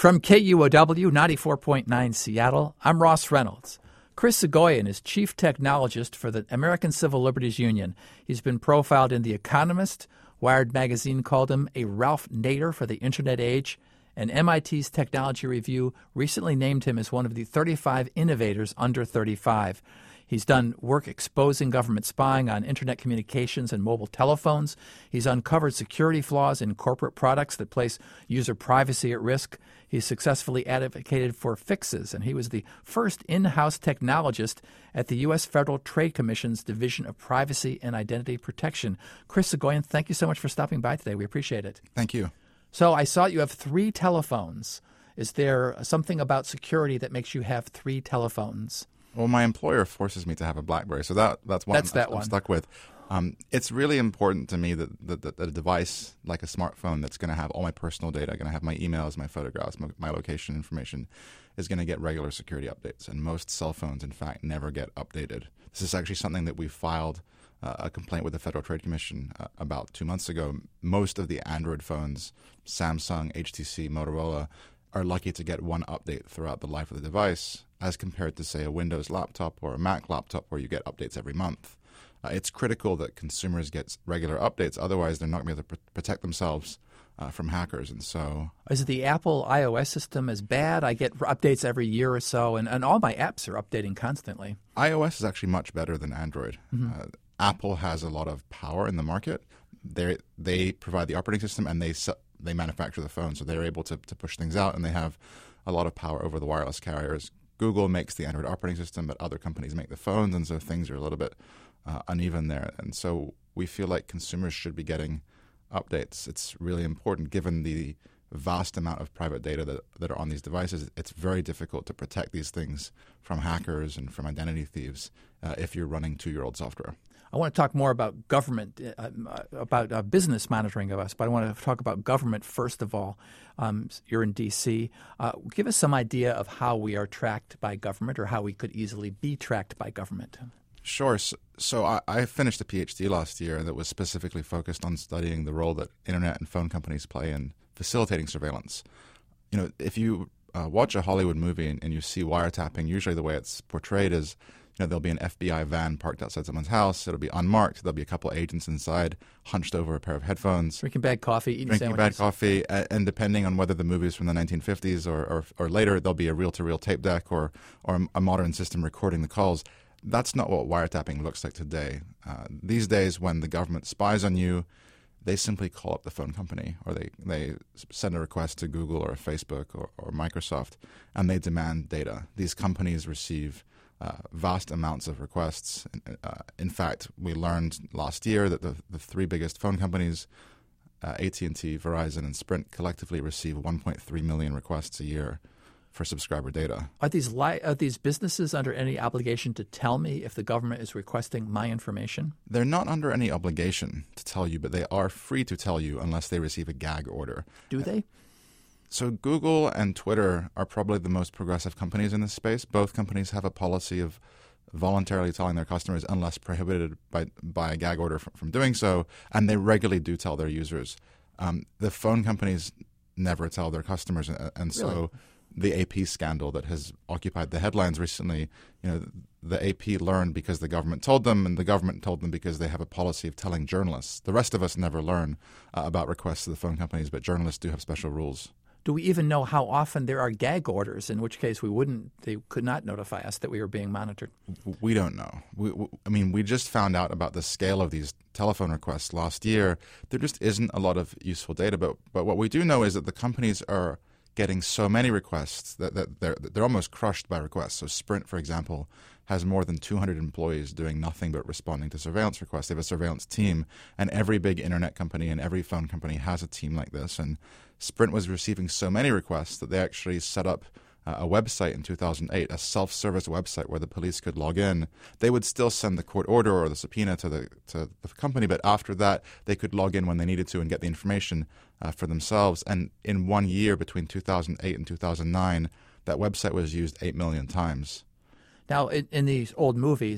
From KUOW 94.9 Seattle, I'm Ross Reynolds. Chris Soghoian is Chief Technologist for the American Civil Liberties Union. He's been profiled in The Economist. Wired magazine called him a Ralph Nader for the Internet age. And MIT's Technology Review recently named him as one of the 35 innovators under 35. He's done work exposing government spying on Internet communications and mobile telephones. He's uncovered security flaws in corporate products that place user privacy at risk. He's successfully advocated for fixes, and he was the first in-house technologist at the U.S. Federal Trade Commission's Division of Privacy and Identity Protection. Chris Soghoian, thank you so much for stopping by today. We appreciate it. Thank you. So I saw you have 3 telephones. Is there something about security that makes you have 3 telephones? Well, my employer forces me to have a BlackBerry, so that's one I'm stuck with. It's really important to me that a device like a smartphone that's going to have all my personal data, going to have my emails, my photographs, my location information, is going to get regular security updates. And most cell phones, in fact, never get updated. This is actually something that we filed a complaint with the Federal Trade Commission about 2 months ago. Most of the Android phones, Samsung, HTC, Motorola, are lucky to get one update throughout the life of the device, as compared to, say, a Windows laptop or a Mac laptop where you get updates every month. It's critical that consumers get regular updates. Otherwise, they're not going to be able to protect themselves from hackers. And so, is the Apple iOS system as bad? I get updates every year or so, and all my apps are updating constantly. iOS is actually much better than Android. Mm-hmm. Apple has a lot of power in the market. They provide the operating system, and they manufacture the phone, so they're able to push things out, and they have a lot of power over the wireless carriers. Google makes the Android operating system, but other companies make the phones, and so things are a little bit uneven there. And so we feel like consumers should be getting updates. It's really important given the vast amount of private data that are on these devices. It's very difficult to protect these things from hackers and from identity thieves if you're running 2-year-old software. I want to talk more about government, about business monitoring of us, but I want to talk about government first of all. You're in D.C. Give us some idea of how we are tracked by government or how we could easily be tracked by government. Sure. So I finished a PhD last year that was specifically focused on studying the role that Internet and phone companies play in facilitating surveillance. You know, if you watch a Hollywood movie and you see wiretapping, usually the way it's portrayed is, there'll be an FBI van parked outside someone's house. It'll be unmarked. There'll be a couple of agents inside, hunched over a pair of headphones. Drinking bad coffee, eating sandwiches. Bad coffee. And depending on whether the movie is from the 1950s or later, there'll be a reel-to-reel tape deck or a modern system recording the calls. That's not what wiretapping looks like today. These days, when the government spies on you, they simply call up the phone company, or they send a request to Google or Facebook or Microsoft, and they demand data. These companies receive vast amounts of requests. In fact, we learned last year that the 3 biggest phone companies, AT&T, Verizon, and Sprint, collectively receive 1.3 million requests a year for subscriber data. Are these businesses under any obligation to tell me if the government is requesting my information? They're not under any obligation to tell you, but they are free to tell you unless they receive a gag order. Do they? So Google and Twitter are probably the most progressive companies in this space. Both companies have a policy of voluntarily telling their customers unless prohibited by a gag order from doing so, and they regularly do tell their users. The phone companies never tell their customers, and so Really? The AP scandal that has occupied the headlines recently, the AP learned because the government told them, and the government told them because they have a policy of telling journalists. The rest of us never learn about requests to the phone companies, but journalists do have special rules. Do we even know how often there are gag orders, in which case they could not notify us that we were being monitored? We don't know. We just found out about the scale of these telephone requests last year. There just isn't a lot of useful data, but what we do know is that the companies are getting so many requests that they're almost crushed by requests. So Sprint, for example, has more than 200 employees doing nothing but responding to surveillance requests. They have a surveillance team, and every big internet company and every phone company has a team like this. And Sprint was receiving so many requests that they actually set up a website in 2008, a self-service website where the police could log in. They would still send the court order or the subpoena to the company, but after that, they could log in when they needed to and get the information for themselves. And in 1 year, between 2008 and 2009, that website was used 8 million times. Now, in these old movies,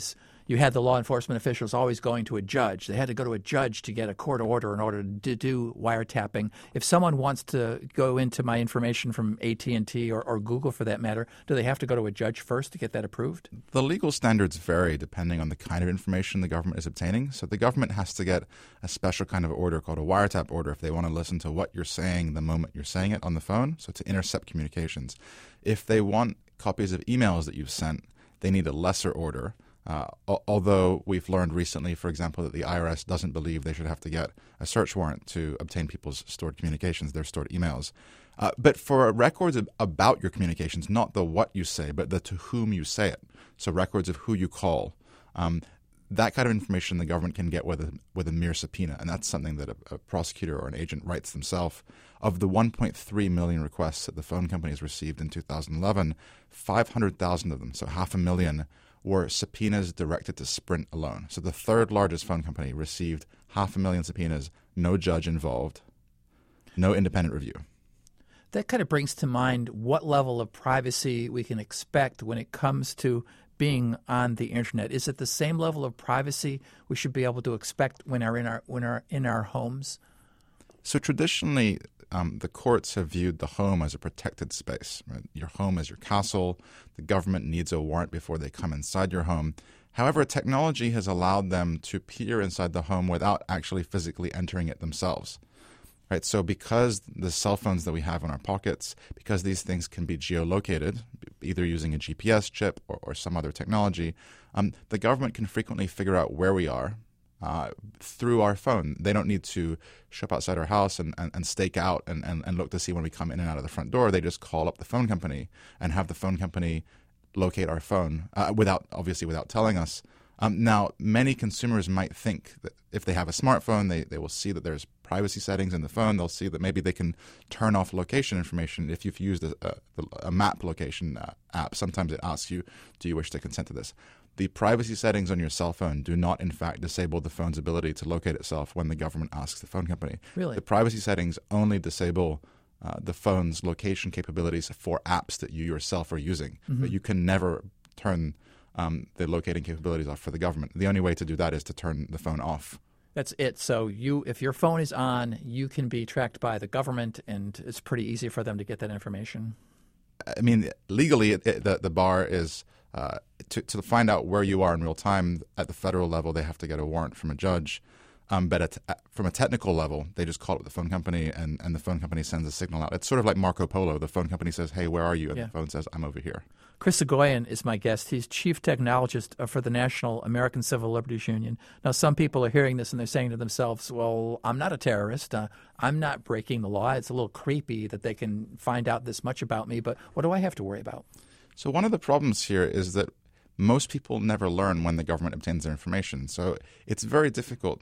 you had the law enforcement officials always going to a judge. They had to go to a judge to get a court order in order to do wiretapping. If someone wants to go into my information from AT&T or Google for that matter, do they have to go to a judge first to get that approved? The legal standards vary depending on the kind of information the government is obtaining. So the government has to get a special kind of order called a wiretap order if they want to listen to what you're saying the moment you're saying it on the phone, so to intercept communications. If they want copies of emails that you've sent, they need a lesser order. Although we've learned recently, for example, that the IRS doesn't believe they should have to get a search warrant to obtain people's stored communications, their stored emails. But for records about your communications, not the what you say, but the to whom you say it, so records of who you call, that kind of information the government can get with a mere subpoena, and that's something that a prosecutor or an agent writes themselves. Of the 1.3 million requests that the phone companies received in 2011, 500,000 of them, so 500,000, were subpoenas directed to Sprint alone. So the third largest phone company received 500,000 subpoenas, no judge involved, no independent review. That kind of brings to mind what level of privacy we can expect when it comes to being on the internet. Is it the same level of privacy we should be able to expect when we're in our homes? So traditionally, the courts have viewed the home as a protected space. Right? Your home is your castle. The government needs a warrant before they come inside your home. However, technology has allowed them to peer inside the home without actually physically entering it themselves. Right? So because the cell phones that we have in our pockets, because these things can be geolocated, either using a GPS chip or some other technology, the government can frequently figure out where we are through our phone. They don't need to show up outside our house and stake out and look to see when we come in and out of the front door. They just call up the phone company and have the phone company locate our phone without telling us. Now, many consumers might think that if they have a smartphone, they will see that there's privacy settings in the phone. They'll see that maybe they can turn off location information. If you've used a map location app, sometimes it asks you, do you wish to consent to this? The privacy settings on your cell phone do not, in fact, disable the phone's ability to locate itself when the government asks the phone company. Really? The privacy settings only disable the phone's location capabilities for apps that you yourself are using. Mm-hmm. But you can never turn the locating capabilities off for the government. The only way to do that is to turn the phone off. That's it. So if your phone is on, you can be tracked by the government, and it's pretty easy for them to get that information. I mean, legally, the bar is to find out where you are in real time. At the federal level, they have to get a warrant from a judge. But from a technical level, they just call up the phone company, and the phone company sends a signal out. It's sort of like Marco Polo. The phone company says, hey, where are you? And the phone says, I'm over here. Chris Soghoian is my guest. He's chief technologist for the National American Civil Liberties Union. Now, some people are hearing this and they're saying to themselves, well, I'm not a terrorist. I'm not breaking the law. It's a little creepy that they can find out this much about me, but what do I have to worry about? So one of the problems here is that most people never learn when the government obtains their information. So it's very difficult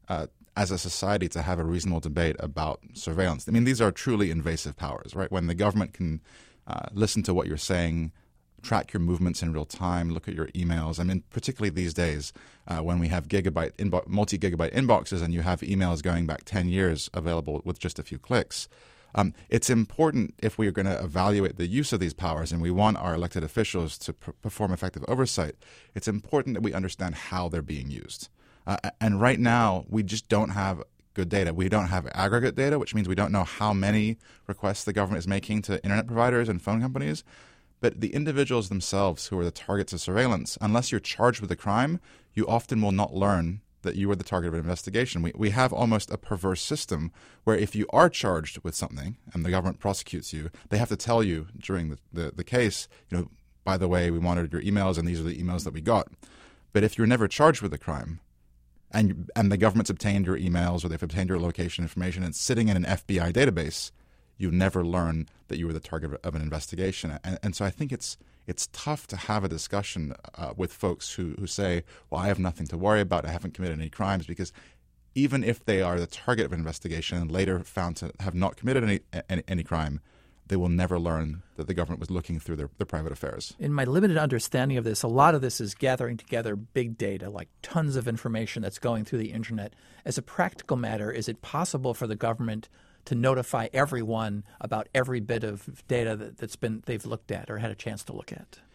as a society to have a reasonable debate about surveillance. I mean, these are truly invasive powers, right? When the government can listen to what you're saying, track your movements in real time, look at your emails. I mean, particularly these days when we have multi-gigabyte inboxes and you have emails going back 10 years available with just a few clicks. It's important if we are going to evaluate the use of these powers and we want our elected officials to perform effective oversight, it's important that we understand how they're being used. And right now, we just don't have good data. We don't have aggregate data, which means we don't know how many requests the government is making to internet providers and phone companies. But the individuals themselves who are the targets of surveillance, unless you're charged with a crime, you often will not learn that you were the target of an investigation. We have almost a perverse system where if you are charged with something and the government prosecutes you, they have to tell you during the case, by the way, we monitored your emails and these are the emails that we got. But if you're never charged with a crime and the government's obtained your emails or they've obtained your location information and it's sitting in an FBI database, you never learn that you were the target of an investigation. And so I think it's tough to have a discussion with folks who say, well, I have nothing to worry about, I haven't committed any crimes, because even if they are the target of an investigation and later found to have not committed any crime, they will never learn that the government was looking through their private affairs. In my limited understanding of this, a lot of this is gathering together big data, like tons of information that's going through the internet. As a practical matter, is it possible for the government to notify everyone about every bit of data they've looked at or had a chance to look at?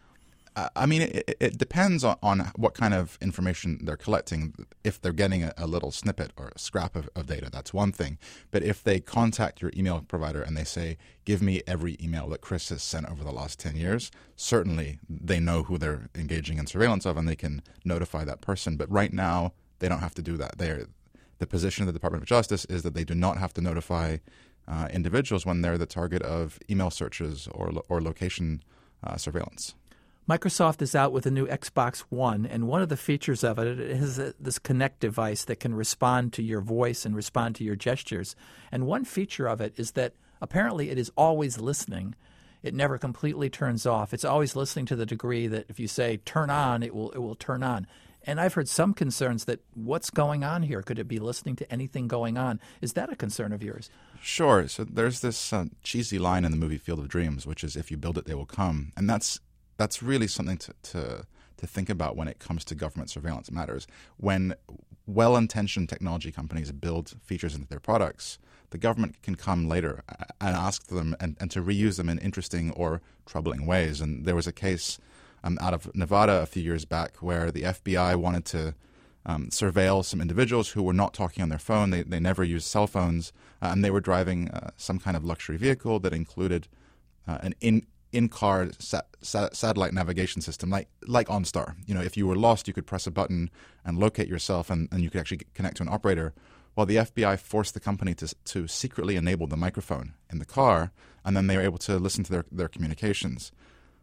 I mean, it depends on what kind of information they're collecting. If they're getting a little snippet or a scrap of data, that's one thing. But if they contact your email provider and they say, give me every email that Chris has sent over the last 10 years, certainly they know who they're engaging in surveillance of and they can notify that person. But right now, they don't have to do that. The position of the Department of Justice is that they do not have to notify individuals when they're the target of email searches or location surveillance. Microsoft is out with a new Xbox One, and one of the features of it is this Kinect device that can respond to your voice and respond to your gestures. And one feature of it is that apparently it is always listening. It never completely turns off. It's always listening to the degree that if you say turn on, it will turn on. And I've heard some concerns that what's going on here? Could it be listening to anything going on? Is that a concern of yours? Sure. So there's this cheesy line in the movie Field of Dreams, which is if you build it, they will come. And that's really something to think about when it comes to government surveillance matters. When well-intentioned technology companies build features into their products, the government can come later and ask them and to reuse them in interesting or troubling ways. And there was a case out of Nevada a few years back where the FBI wanted to surveil some individuals who were not talking on their phone. They never used cell phones, and they were driving some kind of luxury vehicle that included an in-car satellite navigation system, like OnStar. You know, if you were lost, you could press a button and locate yourself, and you could actually connect to an operator. Well, the FBI forced the company to secretly enable the microphone in the car, and then they were able to listen to their communications.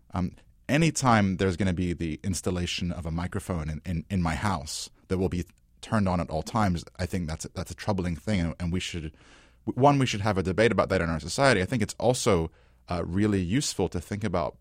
Anytime there's going to be the installation of a microphone in my house that will be turned on at all times, I think that's a troubling thing, and we should have a debate about that in our society. I think it's also really useful to think about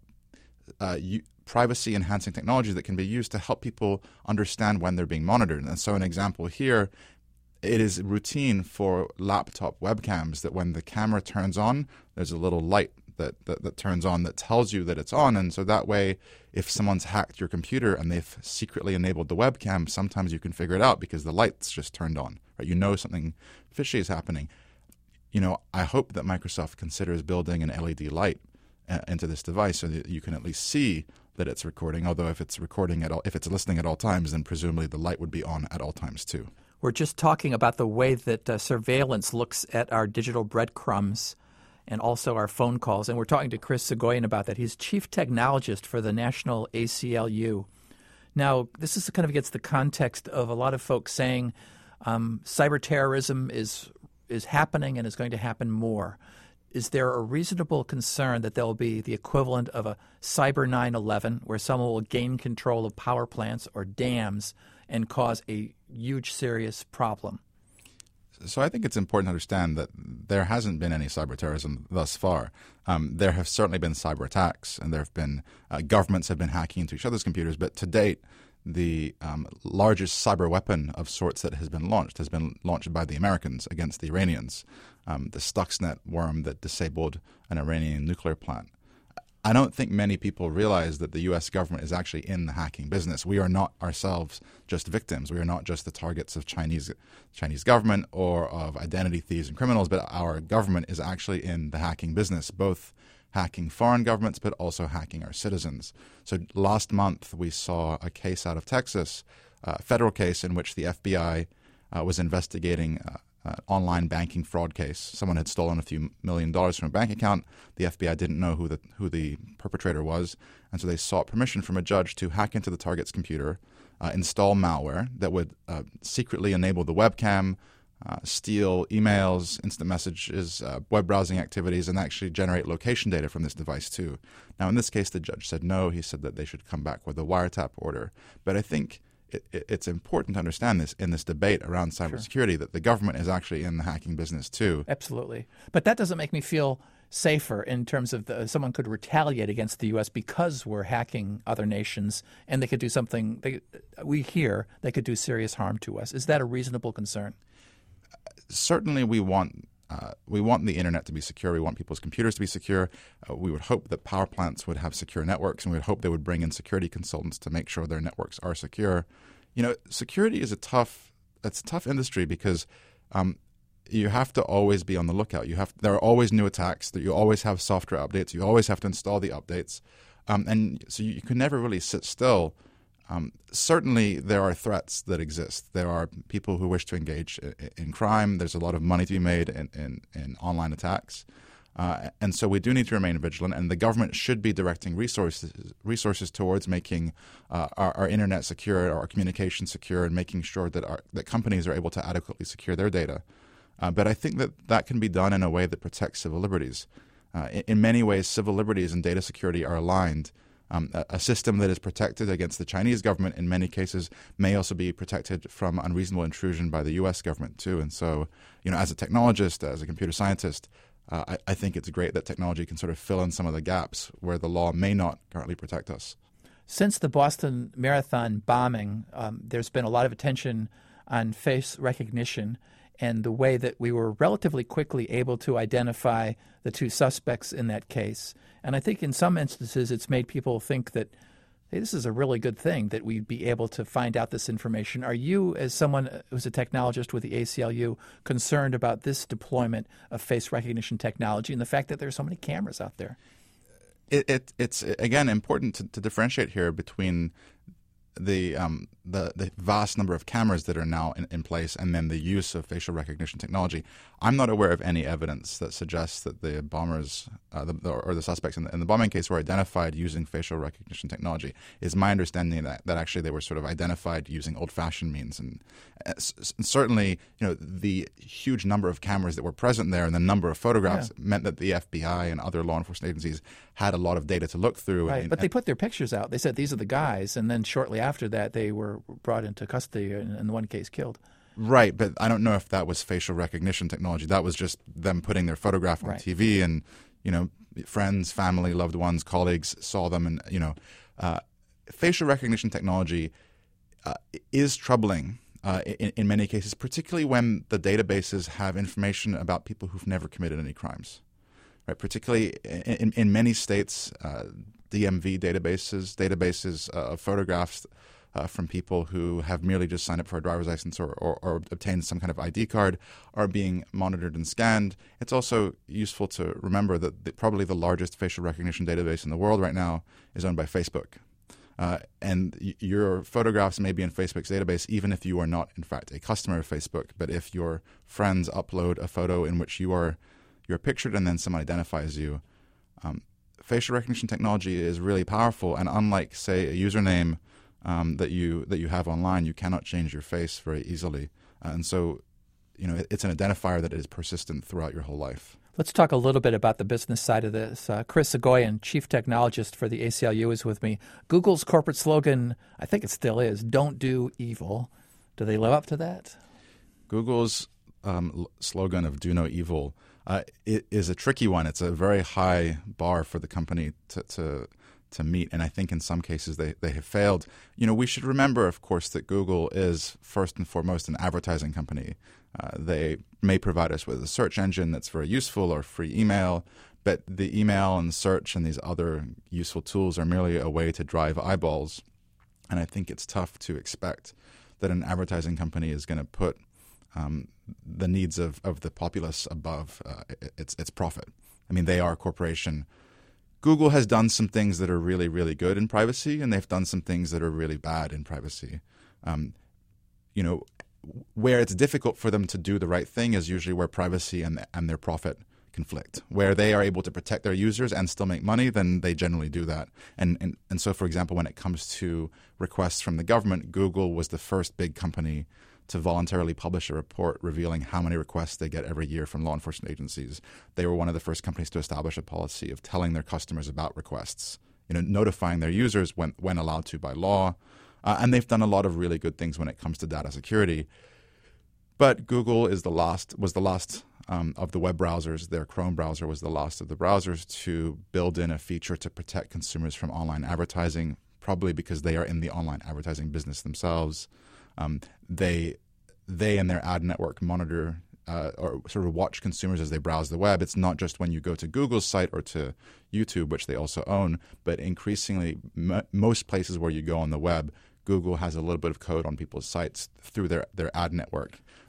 privacy-enhancing technology that can be used to help people understand when they're being monitored. And so an example here, it is routine for laptop webcams that when the camera turns on, there's a little light that turns on that tells you that it's on. And so that way, if someone's hacked your computer and they've secretly enabled the webcam, sometimes you can figure it out because the light's just turned on, right? You know something fishy is happening. You know, I hope that Microsoft considers building an LED light into this device so that you can at least see that it's recording. Although if it's listening at all times, then presumably the light would be on at all times too. We're just talking about the way that surveillance looks at our digital breadcrumbs and also our phone calls. And we're talking to Chris Soghoian about that. He's chief technologist for the National ACLU. Now, this is kind of against the context of a lot of folks saying cyber terrorism is happening and is going to happen more. Is there a reasonable concern that there will be the equivalent of a cyber 9/11 where someone will gain control of power plants or dams and cause a huge, serious problem? So I think it's important to understand that there hasn't been any cyber terrorism thus far. There have certainly been cyber attacks, and there have been governments have been hacking into each other's computers. But to date, the largest cyber weapon of sorts that has been launched by the Americans against the Iranians, the Stuxnet worm that disabled an Iranian nuclear plant. I don't think many people realize that the U.S. government is actually in the hacking business. We are not ourselves just victims. We are not just the targets of Chinese government or of identity thieves and criminals, but our government is actually in the hacking business, both hacking foreign governments but also hacking our citizens. So last month we saw a case out of Texas, a federal case in which the FBI was investigating online banking fraud case. Someone had stolen a few $1 million from a bank account. The FBI didn't know who the perpetrator was, and so they sought permission from a judge to hack into the target's computer, install malware that would secretly enable the webcam, steal emails, instant messages, web browsing activities, and actually generate location data from this device too. Now, in this case, the judge said no. He said that they should come back with a wiretap order. But I think it's important to understand this in this debate around cybersecurity, Sure. that the government is actually in the hacking business too. Absolutely. But that doesn't make me feel safer in terms of someone could retaliate against the U.S. because we're hacking other nations and they could do something, they could do serious harm to us. Is that a reasonable concern? Certainly we want the internet to be secure. We want people's computers to be secure. We would hope that power plants would have secure networks, and we would hope they would bring in security consultants to make sure their networks are secure. You know, security is a tough industry because you have to always be on the lookout. There are always new attacks. That you always have software updates. You always have to install the updates, and so you can never really sit still. Certainly, there are threats that exist. There are people who wish to engage in crime. There's a lot of money to be made in online attacks. And so we do need to remain vigilant, and the government should be directing resources towards making our internet secure, our communication secure, and making sure that companies are able to adequately secure their data. But I think that can be done in a way that protects civil liberties. In many ways, civil liberties and data security are aligned. A system that is protected against the Chinese government in many cases may also be protected from unreasonable intrusion by the U.S. government too. And so, as a technologist, as a computer scientist, I think it's great that technology can sort of fill in some of the gaps where the law may not currently protect us. Since the Boston Marathon bombing, there's been a lot of attention on face recognition and the way that we were relatively quickly able to identify the two suspects in that case. And I think in some instances it's made people think that, hey, this is a really good thing that we'd be able to find out this information. Are you, as someone who's a technologist with the ACLU, concerned about this deployment of face recognition technology and the fact that there are so many cameras out there? It's again important to differentiate here between the vast number of cameras that are now in place and then the use of facial recognition technology. I'm not aware of any evidence that suggests that the bombers or the suspects in the bombing case were identified using facial recognition technology. It's my understanding that actually they were sort of identified using old-fashioned means. And certainly, the huge number of cameras that were present there and the number of photographs meant that the FBI and other law enforcement agencies had a lot of data to look through. Right, but they put their pictures out. They said these are the guys, and then shortly after that they were brought into custody and in one case killed. Right, but I don't know if that was facial recognition technology. That was just them putting their photograph on TV, and friends, family, loved ones, colleagues saw them, and facial recognition technology is troubling in many cases, particularly when the databases have information about people who've never committed any crimes. Right, particularly in many states, DMV databases of photographs from people who have merely just signed up for a driver's license or obtained some kind of ID card are being monitored and scanned. It's also useful to remember that probably the largest facial recognition database in the world right now is owned by Facebook. And your photographs may be in Facebook's database even if you are not, in fact, a customer of Facebook. But if your friends upload a photo in which you're pictured and then someone identifies you, facial recognition technology is really powerful. And unlike, say, a username that you have online, you cannot change your face very easily. And so, it's an identifier that is persistent throughout your whole life. Let's talk a little bit about the business side of this. Chris Soghoian, chief technologist for the ACLU, is with me. Google's corporate slogan, I think it still is, "Don't do evil." Do they live up to that? Google's slogan of "Do no evil" it is a tricky one. It's a very high bar for the company to meet, and I think in some cases they have failed. We should remember, of course, that Google is first and foremost an advertising company. They may provide us with a search engine that's very useful or free email, but the email and search and these other useful tools are merely a way to drive eyeballs. And I think it's tough to expect that an advertising company is going to put the needs of the populace above its profit. I mean, they are a corporation. Google has done some things that are really, really good in privacy, and they've done some things that are really bad in privacy. Where it's difficult for them to do the right thing is usually where privacy and their profit conflict. Where they are able to protect their users and still make money, then they generally do that. And so, for example, when it comes to requests from the government, Google was the first big company to voluntarily publish a report revealing how many requests they get every year from law enforcement agencies. They were one of the first companies to establish a policy of telling their customers about requests, notifying their users when allowed to by law. And they've done a lot of really good things when it comes to data security. But Google was the last of the web browsers. Their Chrome browser was the last of the browsers to build in a feature to protect consumers from online advertising, probably because they are in the online advertising business themselves. They and their ad network monitor or sort of watch consumers as they browse the web. It's not just when you go to Google's site or to YouTube, which they also own, but increasingly most places where you go on the web, Google has a little bit of code on people's sites through their ad network.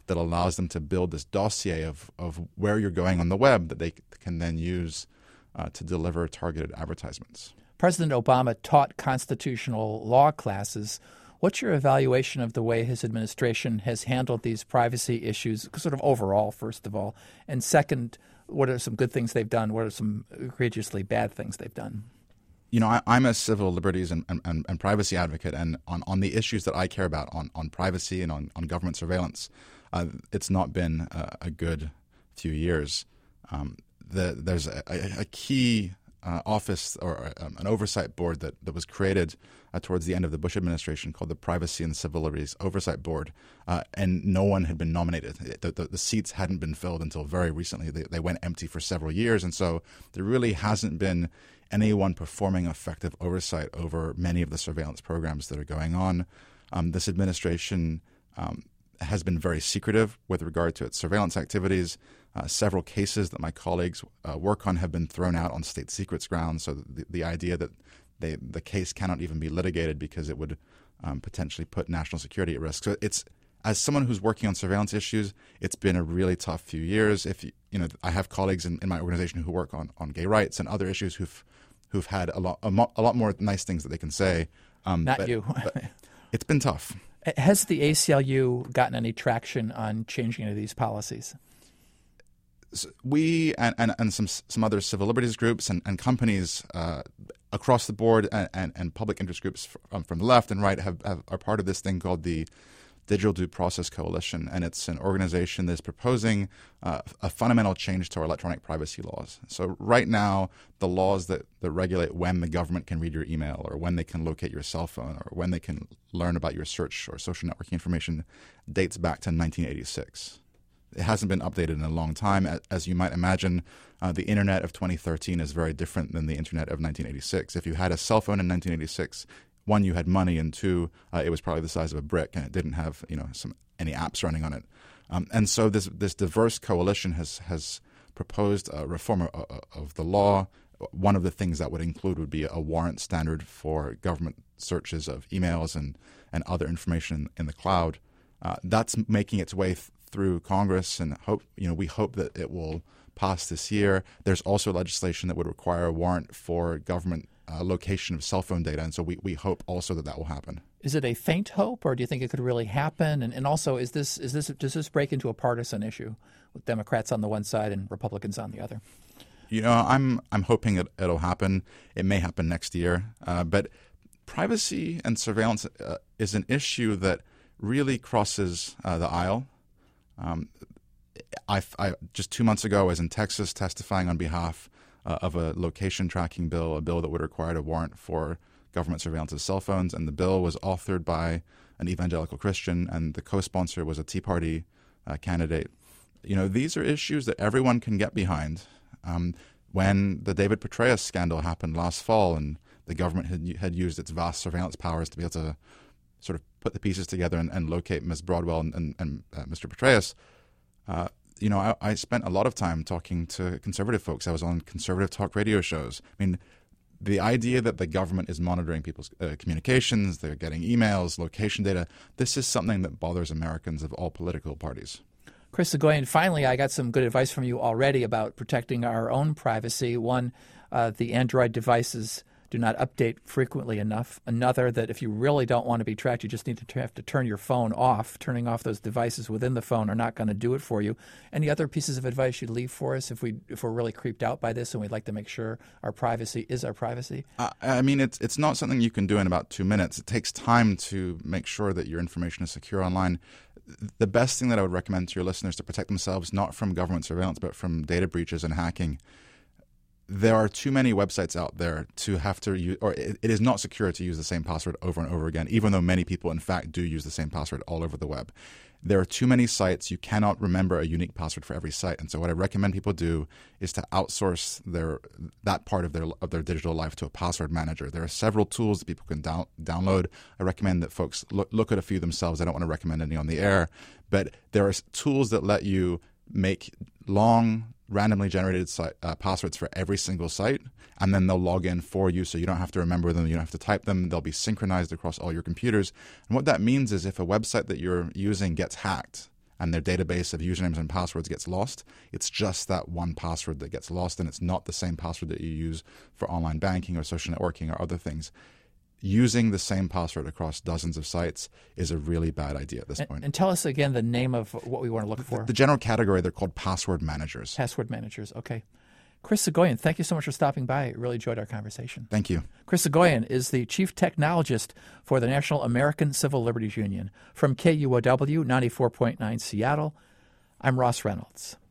that allows them to build this dossier of where you're going on the web that they can then use to deliver targeted advertisements. President Obama taught constitutional law classes. What's your evaluation of the way his administration has handled these privacy issues, sort of overall, first of all? And second, what are some good things they've done? What are some egregiously bad things they've done? You know, I'm a civil liberties and privacy advocate, and on the issues that I care about, on privacy and on government surveillance, it's not been a good few years. There's a key office or an oversight board that was created towards the end of the Bush administration called the Privacy and Civil Liberties Oversight Board, and no one had been nominated. The seats hadn't been filled until very recently. They went empty for several years, and so there really hasn't been anyone performing effective oversight over many of the surveillance programs that are going on. This administration has been very secretive with regard to its surveillance activities. Several cases that my colleagues work on have been thrown out on state secrets grounds. So the idea that the case cannot even be litigated because it would potentially put national security at risk. So it's, as someone who's working on surveillance issues, it's been a really tough few years. I have colleagues in my organization who work on gay rights and other issues who've had a lot more nice things that they can say. Not you. But it's been tough. Has the ACLU gotten any traction on changing any of these policies? We and some other civil liberties groups and companies across the board and public interest groups from the left and right are part of this thing called the Digital Due Process Coalition, and it's an organization that's proposing a fundamental change to our electronic privacy laws. So right now, the laws that regulate when the government can read your email or when they can locate your cell phone or when they can learn about your search or social networking information dates back to 1986. It hasn't been updated in a long time. As you might imagine, the internet of 2013 is very different than the internet of 1986. If you had a cell phone in 1986, one, you had money, and two, it was probably the size of a brick, and it didn't have any apps running on it. And so this diverse coalition has proposed a reform of the law. One of the things that would include would be a warrant standard for government searches of emails and other information in the cloud. That's making its way through Congress, and we hope that it will pass this year. There's also legislation that would require a warrant for government location of cell phone data, and so we hope also that will happen. Is it a faint hope, or do you think it could really happen? And also, does this break into a partisan issue with Democrats on the one side and Republicans on the other? I'm hoping it'll happen. It may happen next year, but privacy and surveillance is an issue that really crosses the aisle. I just 2 months ago, I was in Texas testifying on behalf of a location tracking bill, a bill that would require a warrant for government surveillance of cell phones, and the bill was authored by an evangelical Christian, and the co-sponsor was a Tea Party candidate. These are issues that everyone can get behind. When the David Petraeus scandal happened last fall, and the government had used its vast surveillance powers to be able to sort of put the pieces together and locate Ms. Broadwell and Mr. Petraeus, I spent a lot of time talking to conservative folks. I was on conservative talk radio shows. I mean, the idea that the government is monitoring people's communications, they're getting emails, location data, this is something that bothers Americans of all political parties. Chris Soghoian, finally, I got some good advice from you already about protecting our own privacy. One, the Android devices do not update frequently enough. Another, that if you really don't want to be tracked, you just need to have to turn your phone off. Turning off those devices within the phone are not going to do it for you. Any other pieces of advice you'd leave for us if we're really creeped out by this and we'd like to make sure our privacy is our privacy? It's not something you can do in about 2 minutes. It takes time to make sure that your information is secure online. The best thing that I would recommend to your listeners to protect themselves, not from government surveillance, but from data breaches and hacking. There are too many websites out there to have to use, or it is not secure to use the same password over and over again, even though many people, in fact, do use the same password all over the web. There are too many sites. You cannot remember a unique password for every site. And so what I recommend people do is to outsource that part of their digital life to a password manager. There are several tools that people can download. I recommend that folks look at a few themselves. I don't want to recommend any on the air. But there are tools that let you make long, randomly generated passwords for every single site, and then they'll log in for you so you don't have to remember them, you don't have to type them, they'll be synchronized across all your computers. And what that means is if a website that you're using gets hacked and their database of usernames and passwords gets lost, it's just that one password that gets lost, and it's not the same password that you use for online banking or social networking or other things. Using the same password across dozens of sites is a really bad idea at this point. And tell us again the name of what we want to look for. The general category, they're called password managers. Password managers, okay. Chris Soghoian, thank you so much for stopping by. I really enjoyed our conversation. Thank you. Chris Soghoian is the Chief Technologist for the National American Civil Liberties Union. From KUOW 94.9 Seattle, I'm Ross Reynolds.